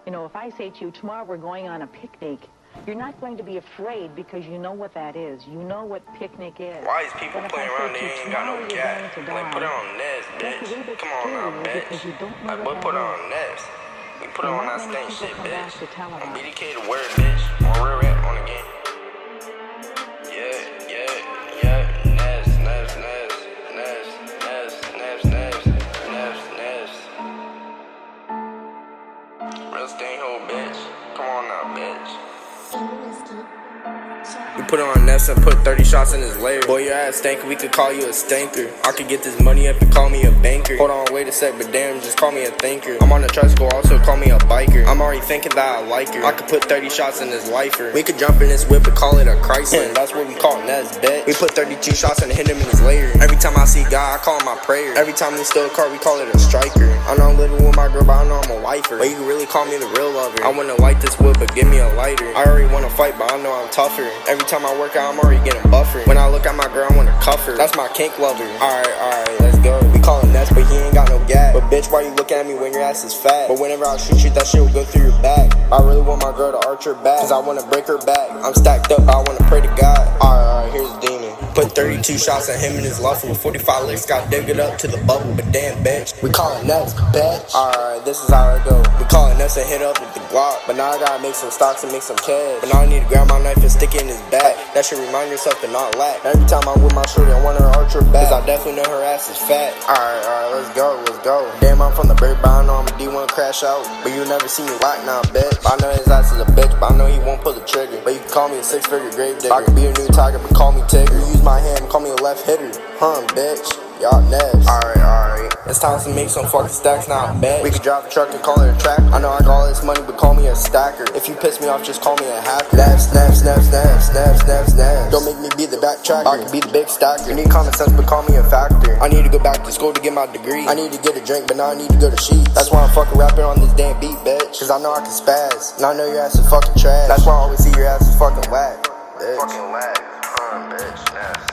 You know, if I say to you, tomorrow we're going on a picnic, you're not going to be afraid because you know what that is. You know what picnic is. Why is people playing around they ain't got no cat? Like, put it on Ness, bitch. Come on now, bitch. Like, what put it on Ness? We put it on that stank shit, bitch. On BDK to wear, bitch. On real rap, on the game. Real stain hole, bitch. Come on now, bitch. We put it on Ness and put 30 shots in his lair. Boy, your ass stank, we could call you a stanker. I could get this money if you call me a banker. Hold on, wait a sec, but damn, just call me a thinker. I'm on a tricycle, also call me a biker. I'm already thinking that I like her. I could put 30 shots in his lifer. We could jump in this whip and call it a Chrysler. That's what we call Ness, bitch. We put 32 shots and hit him in his lair. Every time I see God, I call him my prayer. Every time we steal a car, we call it a striker. I know I'm living with my girl, but I know I'm a wifer. But you can really call me the real lover. I wanna light this wood, but give me a lighter. I already wanna fight, but I know I'm tougher. Every time I work out, I'm already getting buffer. When I look at my girl, I wanna cuff her. That's my kink lover. Alright, let's go. We call him Ness, but he ain't got no gat. But bitch, why you look at me when your ass is fat? But whenever I shoot you, that shit will go through your back. I really want my girl to arch her back, cause I wanna break her back. I'm stacked up, but I wanna pray to God. Alright, here's the demon. Put 32 shots at him and his love. 45 licks, got dig it up to the bubble, but damn, bitch. We call it Ness, bitch. Alright, this is how it go. We call it Ness and hit up with the Glock. But now I gotta make some stocks and make some cash. But now I need to grab my knife and stick it in his back. That should remind yourself to not lack. Every time I'm with my shorty, I want her to arch her back, cause I definitely know her ass is fat. Alright, let's go. Damn, I'm from the bird, but I know I'm a D1 crash out. But you never see me whack now, bitch. But I know his ass is a bitch, but I know he won't pull the trigger. But you can call me a 6-figure grave digger. I could be a new tiger, but call me Tigger. Use my hand, call me a left hitter. Bitch. Y'all Ness. Alright. It's time to make some fucking stacks now, I bet. We could drive a truck and call it a track. I know I got all this money, but call me a stacker. If you piss me off, just call me a hacker. Snap. Don't make me be the backtracker. I can be the big stacker. You need common sense, but call me a factor. I need to go back to school to get my degree. I need to get a drink, but now I need to go to Sheets. That's why I'm fucking rapping on this damn beat, bitch. Cause I know I can spaz. And I know your ass is fucking trash. That's why I always see your ass is fucking whack, bitch. Fucking whack. Bitch. Ness.